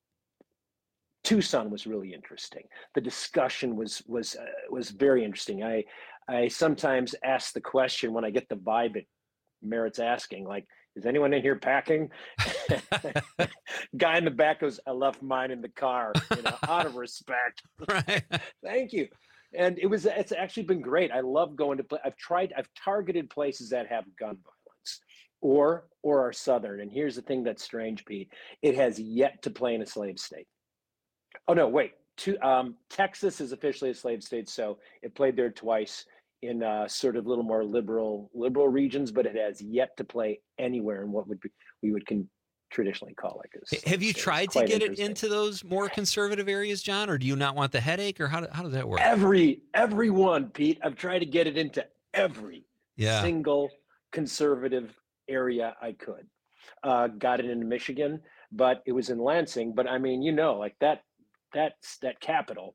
Tucson was really interesting. The discussion was very interesting. I sometimes ask the question when I get the vibe it merits asking, like, is anyone in here packing? Guy in the back goes, I left mine in the car, out of respect. Right. Thank you. And it's actually been great. I love going to play. I've targeted places that have gun violence or are Southern. And here's the thing that's strange, Pete. It has yet to play in a slave state. Oh, no, wait. Texas is officially a slave state, so it played there twice in sort of little more liberal regions, but it has yet to play anywhere in what we would traditionally call like. Have you tried to get it into those more conservative areas, John, or do you not want the headache, or how does that work? Everyone, Pete. I've tried to get it into every single conservative area I could. Got it into Michigan, but it was in Lansing. But I mean, like that capital,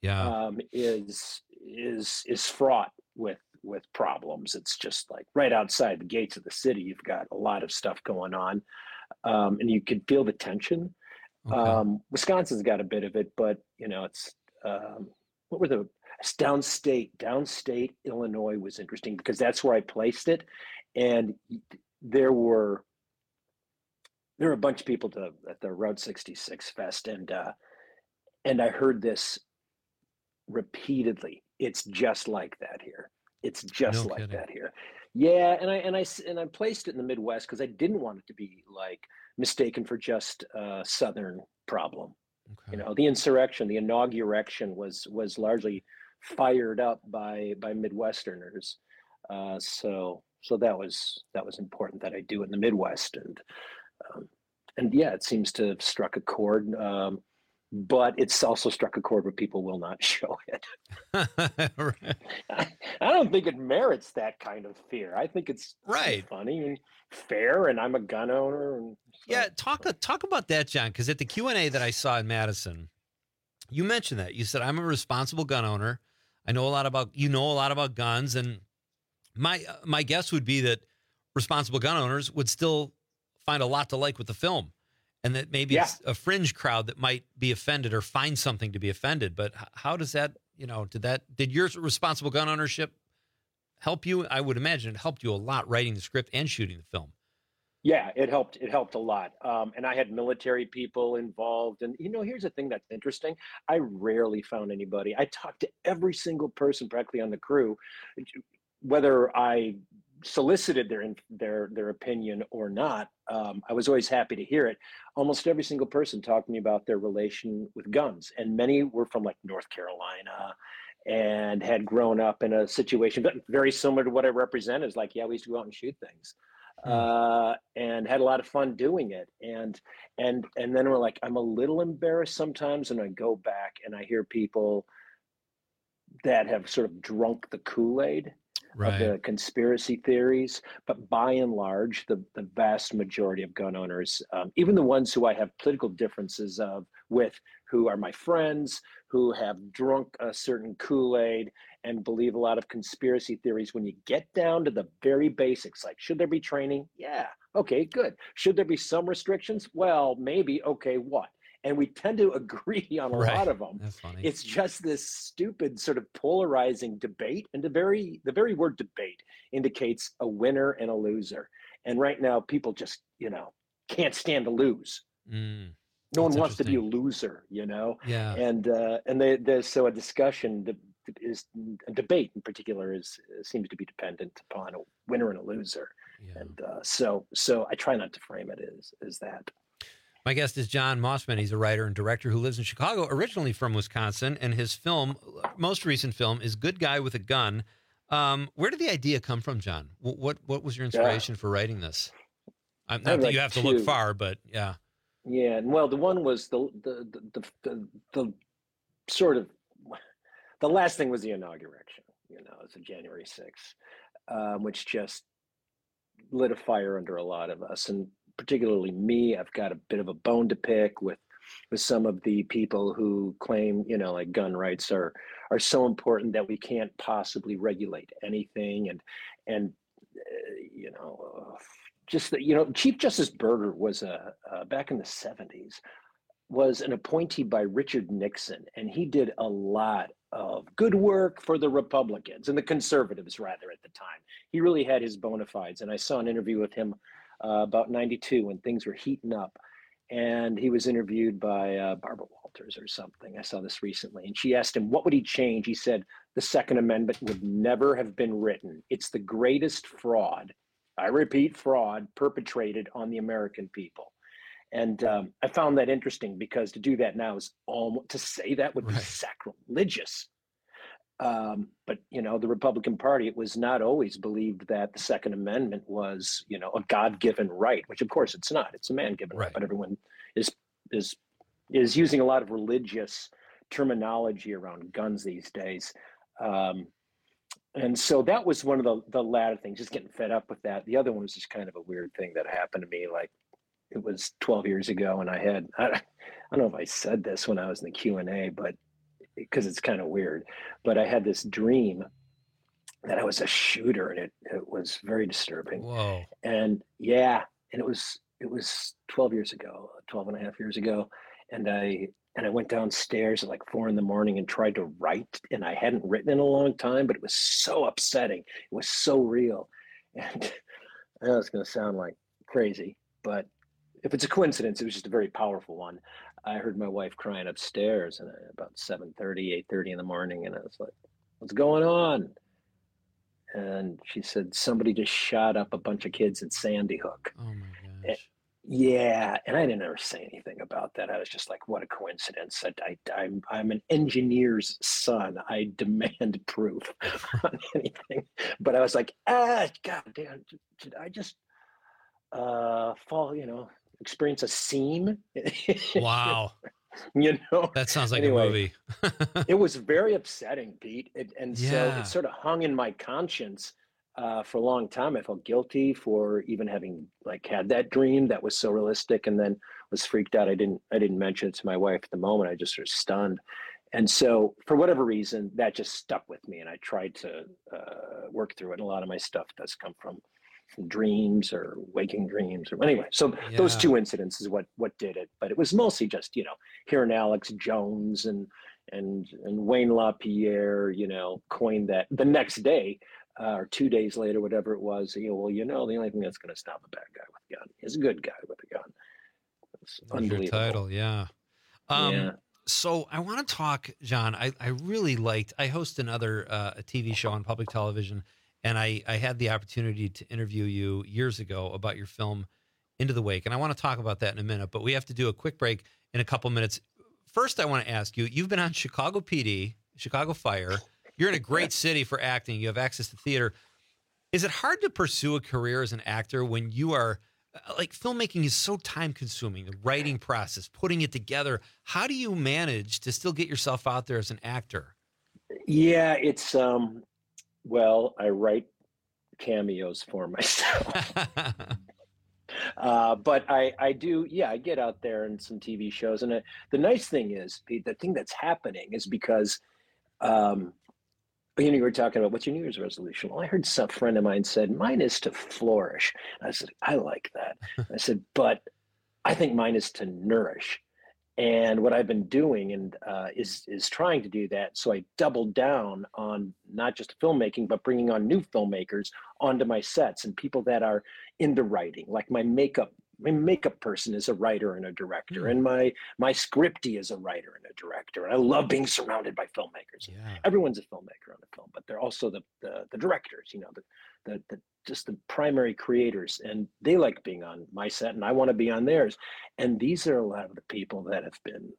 is fraught with problems. It's just like right outside the gates of the city. You've got a lot of stuff going on, and you can feel the tension. Okay. Wisconsin's got a bit of it, but it's it's downstate Illinois was interesting because that's where I placed it, and there were a bunch of people at the Route 66 Fest, and I heard this repeatedly. It's just like that here. It's just like that here. Yeah, and I placed it in the Midwest because I didn't want it to be like mistaken for just a Southern problem. Okay. The insurrection, the inauguration was largely fired up by Midwesterners. So that was important that I do it in the Midwest, and yeah, it seems to have struck a chord. But it's also struck a chord where people will not show it. I don't think it merits that kind of fear. I think it's funny and fair, and I'm a gun owner. And talk about that, John, because at the Q&A that I saw in Madison, you mentioned that. You said, I'm a responsible gun owner. I know a lot about guns, and my guess would be that responsible gun owners would still find a lot to like with the film. And that maybe it's a fringe crowd that might be offended or find something to be offended. But how does that, did your responsible gun ownership help you? I would imagine it helped you a lot writing the script and shooting the film. Yeah, it helped. It helped a lot. And I had military people involved. And, here's the thing that's interesting. I rarely found anybody. I talked to every single person practically on the crew, whether I solicited their opinion or not. I was always happy to hear it. Almost every single person talked to me about their relation with guns, and many were from like North Carolina and had grown up in a situation very similar to what I represent. Is like, we used to go out and shoot things, and had a lot of fun doing it. And then we're like, I'm a little embarrassed sometimes, and I go back and I hear people that have sort of drunk the Kool-Aid. Of the conspiracy theories, but by and large, the vast majority of gun owners, even the ones who I have political differences with, who are my friends, who have drunk a certain Kool-Aid and believe a lot of conspiracy theories, when you get down to the very basics, like, should there be training? Yeah. Okay, good. Should there be some restrictions? Well, maybe. Okay, what? And we tend to agree on a lot of them. That's funny. It's just this stupid sort of polarizing debate. And the very word debate indicates a winner and a loser. And right now, people just, can't stand to lose. No one wants to be a loser, Yeah. And there's a discussion is a debate in particular seems to be dependent upon a winner and a loser. Yeah. And so I try not to frame it as that. My guest is John Mossman. He's a writer and director who lives in Chicago, originally from Wisconsin, and his most recent film is Good Guy with a Gun. Where did the idea come from, John? What was your inspiration for writing this? Not that you have to look far, but yeah. Yeah, well, the one was the sort of the last thing was the inauguration. It's a January 6th, which just lit a fire under a lot of us, and particularly me. I've got a bit of a bone to pick with some of the people who claim, like gun rights are so important that we can't possibly regulate anything. And Chief Justice Berger was back in the 70s, was an appointee by Richard Nixon, and he did a lot of good work for the Republicans and the conservatives, rather, at the time. He really had his bona fides, and I saw an interview with him about 92 when things were heating up, and he was interviewed by Barbara Walters or something. I saw this recently, and she asked him, what would he change? He said, the Second Amendment would never have been written. It's the greatest fraud, I repeat, fraud perpetrated on the American people. And I found that interesting because to do that now is to say that would be sacrilegious. But, the Republican Party, it was not always believed that the Second Amendment was, a God-given right, which of course it's not. It's a man-given right. But everyone is using a lot of religious terminology around guns these days. And so that was one of the latter things, just getting fed up with that. The other one was just kind of a weird thing that happened to me. Like, it was 12 years ago, and I don't know if I said this when I was in the Q&A, but because it's kind of weird, but I had this dream that I was a shooter, and it was very disturbing. Whoa. And yeah, and it was 12 years ago, 12 and a half years ago. And I went downstairs at like 4 a.m. and tried to write, and I hadn't written in a long time, but it was so upsetting. It was so real. And I know it's going to sound like crazy, but if it's a coincidence, it was just a very powerful one. I heard my wife crying upstairs and about 7:30, 8:30 in the morning. And I was like, what's going on? And she said, somebody just shot up a bunch of kids in Sandy Hook. Oh my gosh. Yeah. And I didn't ever say anything about that. I was just like, what a coincidence. I'm an engineer's son. I demand proof on anything. But I was like, God damn, did I just experience a seam? Wow. That sounds like a movie. It was very upsetting, Pete. So it sort of hung in my conscience for a long time. I felt guilty for even having had that dream that was so realistic, and then was freaked out. I didn't mention it to my wife at the moment. I just was stunned. And so for whatever reason, that just stuck with me, and I tried to work through it. A lot of my stuff does come from dreams or waking dreams, or anyway. So those two incidents is what did it. But it was mostly just, hearing Alex Jones and Wayne LaPierre, coined that the next day or 2 days later, whatever it was. The only thing that's going to stop a bad guy with a gun is a good guy with a gun. It's unbelievable. Your title, yeah. So I want to talk, John. I really liked. I host another a TV show on public television. And I had the opportunity to interview you years ago about your film Into the Wake. And I want to talk about that in a minute, but we have to do a quick break in a couple minutes. First, I want to ask you, you've been on Chicago PD, Chicago Fire. You're in a great city for acting. You have access to theater. Is it hard to pursue a career as an actor when you are, filmmaking is so time consuming, the writing process, putting it together. How do you manage to still get yourself out there as an actor? Yeah, it's, well, I write cameos for myself. But I do, I get out there in some TV shows. And the nice thing is, Pete, the thing that's happening is because, you were talking about what's your New Year's resolution? Well, I heard some friend of mine said, mine is to flourish. And I said, I like that. I said, but I think mine is to nourish. And what I've been doing is trying to do that. So I doubled down on not just filmmaking, but bringing on new filmmakers onto my sets and people that are into writing. Like my makeup person is a writer and a director, and my scriptie is a writer and a director. And I love being surrounded by filmmakers. Yeah. Everyone's a filmmaker on the film, but they're also the directors. Just the primary creators, and they like being on my set, and I want to be on theirs. And these are a lot of the people that have been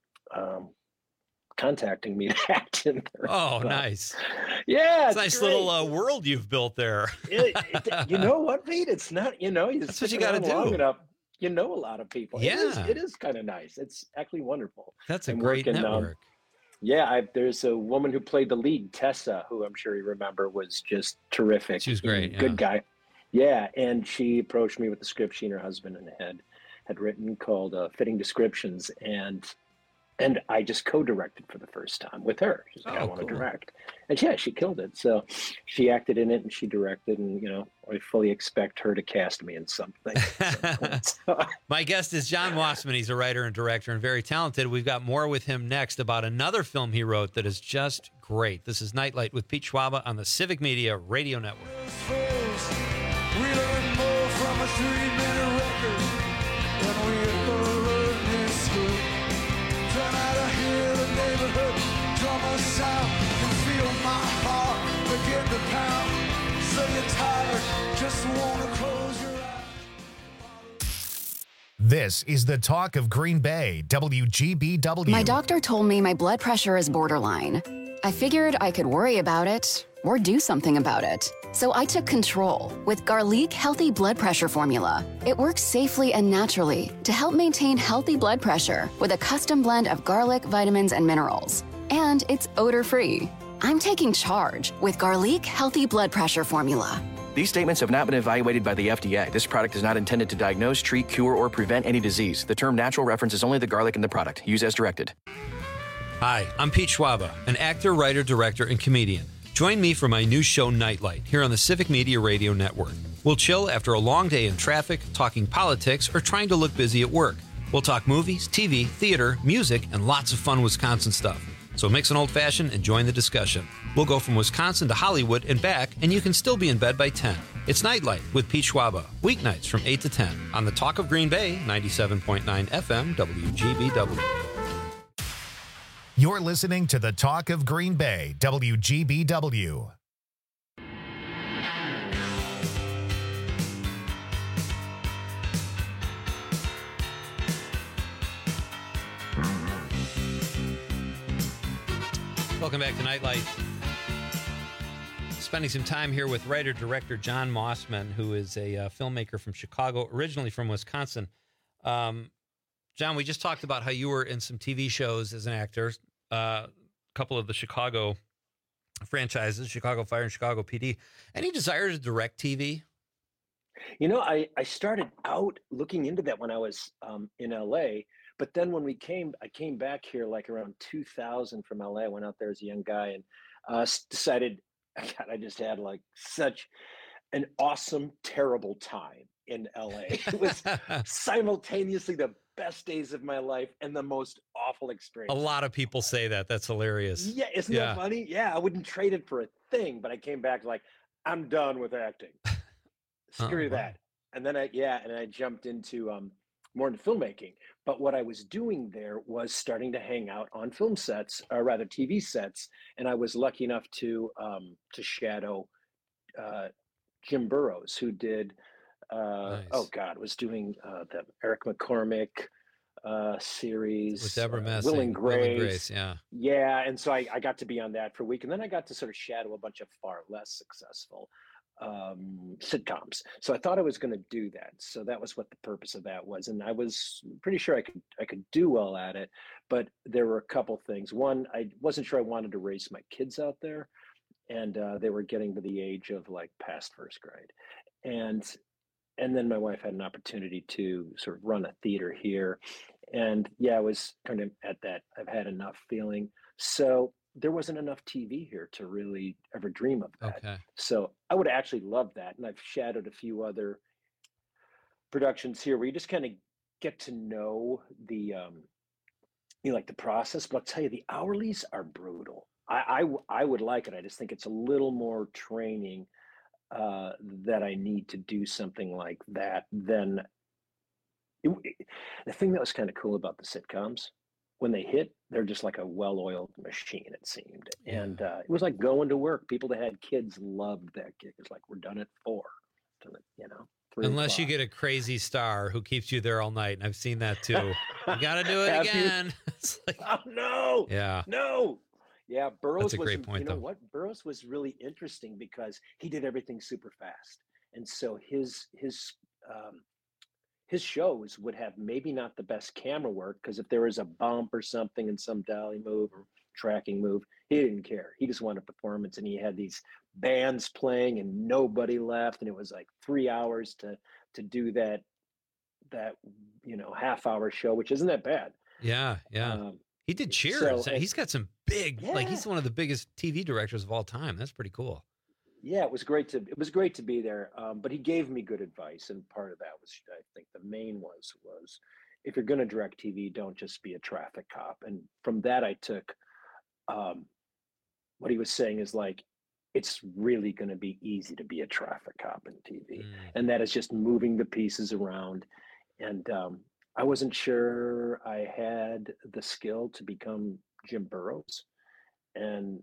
contacting me to act in there. Oh, nice. Yeah. It's a nice little world you've built there. You know what, Pete? It's not, that's what you got to do. Long enough, a lot of people. Yeah. It is kind of nice. It's actually wonderful. That's a great network. There's a woman who played the lead, Tessa, who I'm sure you remember, was just terrific. She was great. Good guy. Yeah, and she approached me with the script she and her husband had written called Fitting Descriptions, and I just co-directed for the first time with her. She's like, I want to direct. And she killed it. So she acted in it and she directed, and, I fully expect her to cast me in something. My guest is John Wassman. He's a writer and director and very talented. We've got more with him next about another film he wrote that is just great. This is Nightlight with Pete Schwaba on the Civic Media Radio Network. We learn more from a 3-minute record than we ever learned in school. Turn out to hear the neighborhood drummer sound and feel my heart begin to pound. So you're tired, just wanna close your eyes. This is the talk of Green Bay, WGBW. My doctor told me my blood pressure is borderline. I figured I could worry about it or do something about it. So I took control with Garlic Healthy Blood Pressure Formula. It works safely and naturally to help maintain healthy blood pressure with a custom blend of garlic, vitamins, and minerals. And it's odor-free. I'm taking charge with Garlic Healthy Blood Pressure Formula. These statements have not been evaluated by the FDA. This product is not intended to diagnose, treat, cure, or prevent any disease. The term natural references only the garlic in the product. Use as directed. Hi, I'm Pete Schwaba, an actor, writer, director, and comedian. Join me for my new show, Nightlight, here on the Civic Media Radio Network. We'll chill after a long day in traffic, talking politics, or trying to look busy at work. We'll talk movies, TV, theater, music, and lots of fun Wisconsin stuff. So mix an old-fashioned and join the discussion. We'll go from Wisconsin to Hollywood and back, and you can still be in bed by 10. It's Nightlight with Pete Schwaba, weeknights from 8 to 10 on the Talk of Green Bay, 97.9 FM, WGBW. You're listening to the Talk of Green Bay, WGBW. Welcome back to Nightlight. Spending some time here with writer-director John Mossman, who is a filmmaker from Chicago, originally from Wisconsin. John, we just talked about how you were in some TV shows as an actor, a couple of the Chicago franchises, Chicago Fire and Chicago PD. Any desire to direct TV? You know, I started out looking into that when I was in LA, but then when I came back here like around 2000 from LA. I went out there as a young guy and decided, God, I just had like such an awesome, terrible time in LA. It was simultaneously the best days of my life and the most awful experience. A lot of people say that. That's hilarious. Yeah, isn't that funny? Yeah, I wouldn't trade it for a thing, but I came back like, I'm done with acting. Screw that. And then I jumped into more into filmmaking. But what I was doing there was starting to hang out on film sets, or rather TV sets, and I was lucky enough to shadow Jim Burrows, who did was doing the Eric McCormick series with Deborah Messing, Will and Grace. Yeah, and so I got to be on that for a week, and then I got to sort of shadow a bunch of far less successful sitcoms. So I thought I was going to do that. So that was what the purpose of that was, and I was pretty sure I could do well at it. But there were a couple things. One, I wasn't sure I wanted to raise my kids out there, and they were getting to the age of like past first grade, and then my wife had an opportunity to sort of run a theater here, and I was kind of at that I've had enough feeling. So there wasn't enough TV here to really ever dream of that. Okay. So I would actually love that. And I've shadowed a few other productions here where you just kind of get to know the, like the process, but I'll tell you, the hourlies are brutal. I would like it. I just think it's a little more training that I need to do something like that than the thing that was kind of cool about the sitcoms. When they hit, they're just like a well-oiled machine, it seemed. And it was like going to work. People that had kids loved that gig. It's like, we're done at 4, 3 Unless o'clock. you get a crazy star who keeps you there all night. And I've seen that too. You got to do it again. It's like, oh, no. Yeah. No. Yeah, Burroughs That's a great point, you know though. what? Burroughs was really interesting because he did everything super fast. And so his shows would have maybe not the best camera work, because if there was a bump or something in some dolly move or tracking move, he didn't care. He just wanted performance, and he had these bands playing and nobody left, and it was like 3 hours to do that half-hour show, which isn't that bad. Yeah. He did Cheers. So, he's got some big, he's one of the biggest TV directors of all time. That's pretty cool. Yeah, it was great to be there. But he gave me good advice, and part of that was, I think, the main was if you're going to direct TV, don't just be a traffic cop. And from that, I took what he was saying is like, it's really going to be easy to be a traffic cop in TV, and that is just moving the pieces around. And I wasn't sure I had the skill to become Jim Burrows, and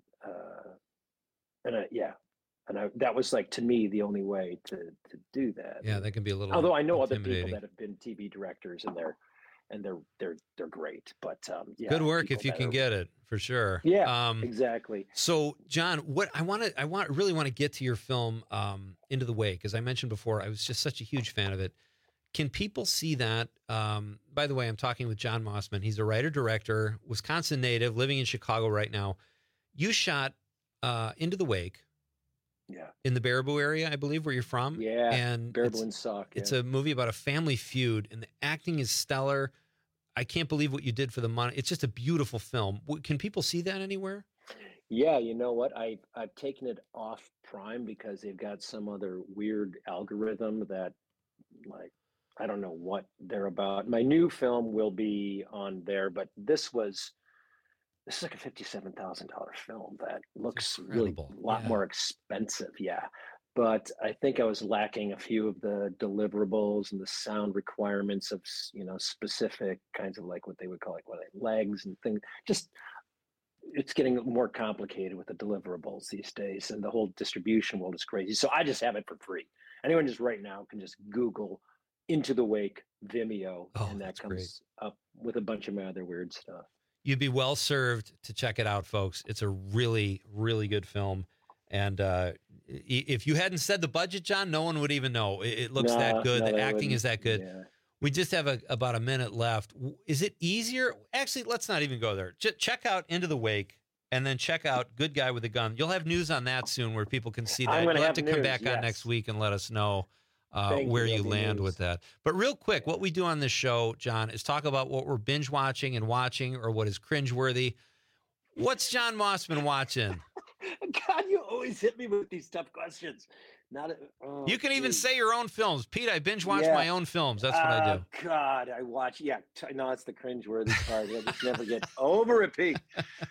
that was like, to me, the only way to do that. Yeah, that can be a little. Although I know other people intimidating. that have been TV directors, and and they're great. But yeah, good work people if you that can get it, for sure. Yeah, exactly. So, John, what I really want to get to your film, Into the Wake. As I mentioned before, I was just such a huge fan of it. Can people see that? By the way, I'm talking with John Mossman. He's a writer-director, Wisconsin native, living in Chicago right now. You shot Into the Wake. Yeah. In the Baraboo area, I believe, where you're from. Yeah. And Baraboo and Sauk. It's a movie about a family feud, and the acting is stellar. I can't believe what you did for the money. It's just a beautiful film. Can people see that anywhere? Yeah, you know what? I've taken it off Prime because they've got some other weird algorithm that, like, I don't know what they're about. My new film will be on there, but this is like a $57,000 film that looks really a lot more expensive. Yeah. But I think I was lacking a few of the deliverables and the sound requirements of, specific kinds of, like, what they would call, like, legs and things. Just, it's getting more complicated with the deliverables these days, and the whole distribution world is crazy. So I just have it for free. Anyone just right now can just Google Into the Wake Vimeo, and that comes up with a bunch of my other weird stuff. You'd be well served to check it out, folks. It's a really, really good film. And if you hadn't said the budget, John, no one would even know. It looks that good. The acting is that good. Yeah. We just have about a minute left. Is it easier? Actually, let's not even go there. Check out Into the Wake, and then check out Good Guy with a Gun. You'll have news on that soon where people can see that. You'll have to come back on next week and let us know where you land with that. But real quick, what we do on this show, John, is talk about what we're binge watching and watching, or what is cringeworthy. What's John Mossman watching? God, you always hit me with these tough questions. You can even say your own films. Pete, I binge watch my own films. That's what I do. God, I watch. Yeah, no, it's the cringeworthy part. I just never get over it, Pete.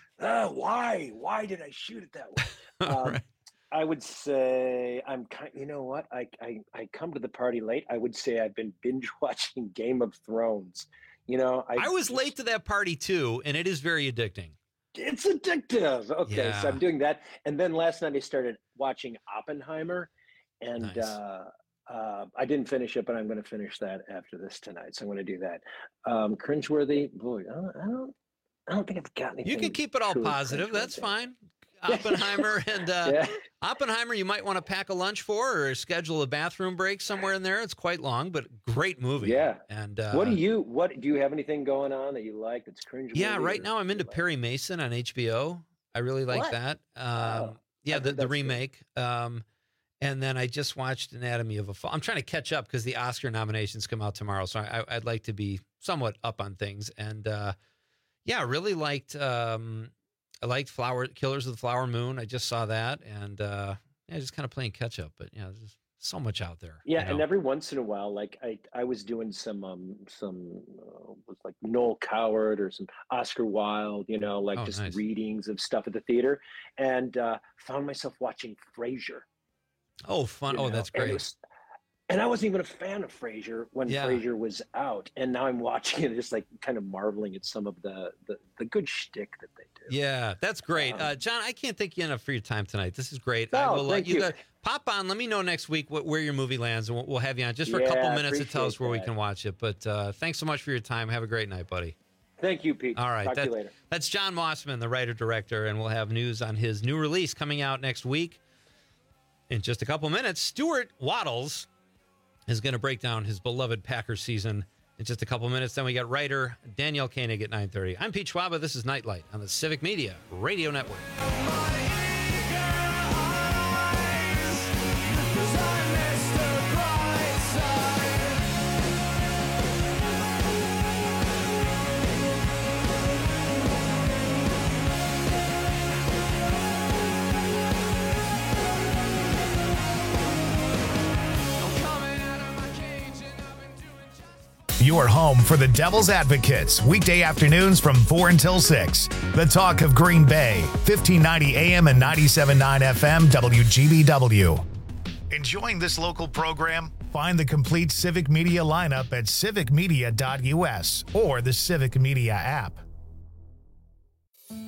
Why? Why did I shoot it that way? Right. I would say you know what? I come to the party late. I would say I've been binge watching Game of Thrones. I was late to that party too, and it is very addicting. It's addictive. Okay, so I'm doing that. And then last night I started watching Oppenheimer, and I didn't finish it, but I'm going to finish that after this tonight. So I'm going to do that. Cringeworthy, boy, I don't think I've got anything. You can keep it all positive. That's fine. Oppenheimer and Oppenheimer, you might want to pack a lunch for, or schedule a bathroom break somewhere in there. It's quite long, but great movie. Yeah. And what do you have anything going on that you like that's cringeworthy? Yeah, right now I'm into Perry Mason on HBO. I really like that. The remake. And then I just watched Anatomy of a Fall. I'm trying to catch up because the Oscar nominations come out tomorrow, so I'd like to be somewhat up on things. And I really liked. I liked Killers of the Flower Moon. I just saw that, and just kind of playing catch up. But there's so much out there. Yeah, and every once in a while, like I was doing some was like Noel Coward or some Oscar Wilde, nice readings of stuff at the theater, and found myself watching Frasier. Oh, fun! That's great. And I wasn't even a fan of Frasier when Frasier was out, and now I'm watching it, just like kind of marveling at some of the good shtick that they do. Yeah, that's great, John. I can't thank you enough for your time tonight. This is great. No, I will thank you. Pop on. Let me know next week where your movie lands, and we'll have you on just for a couple minutes to tell us where we can watch it. But thanks so much for your time. Have a great night, buddy. Thank you, Pete. All right, talk to you later. That's John Mossman, the writer-director, and we'll have news on his new release coming out next week. In just a couple minutes, Stuart Waddles is going to break down his beloved Packers season in just a couple minutes. Then we got writer Danielle Koenig at 9:30. I'm Pete Schwaba. This is Nightlight on the Civic Media Radio Network. Your home for the Devil's Advocates, weekday afternoons from 4 until 6. The Talk of Green Bay, 1590 AM and 97.9 FM, WGBW. Enjoying this local program? Find the complete Civic Media lineup at civicmedia.us or the Civic Media app.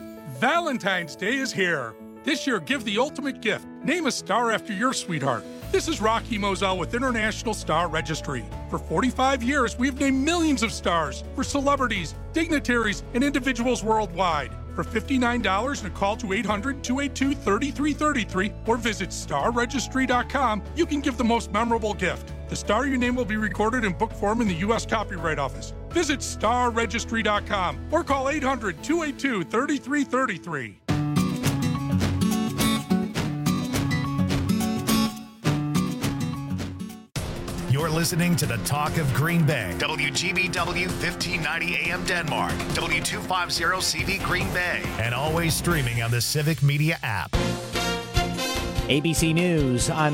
Valentine's Day is here. This year, give the ultimate gift. Name a star after your sweetheart. This is Rocky Moselle with International Star Registry. For 45 years, we've named millions of stars for celebrities, dignitaries, and individuals worldwide. For $59 and a call to 800-282-3333 or visit starregistry.com, you can give the most memorable gift. The star your name will be recorded in book form in the U.S. Copyright Office. Visit starregistry.com or call 800-282-3333. You're listening to the Talk of Green Bay. WGBW 1590 AM Denmark. W250CV Green Bay. And always streaming on the Civic Media app. ABC News, I'm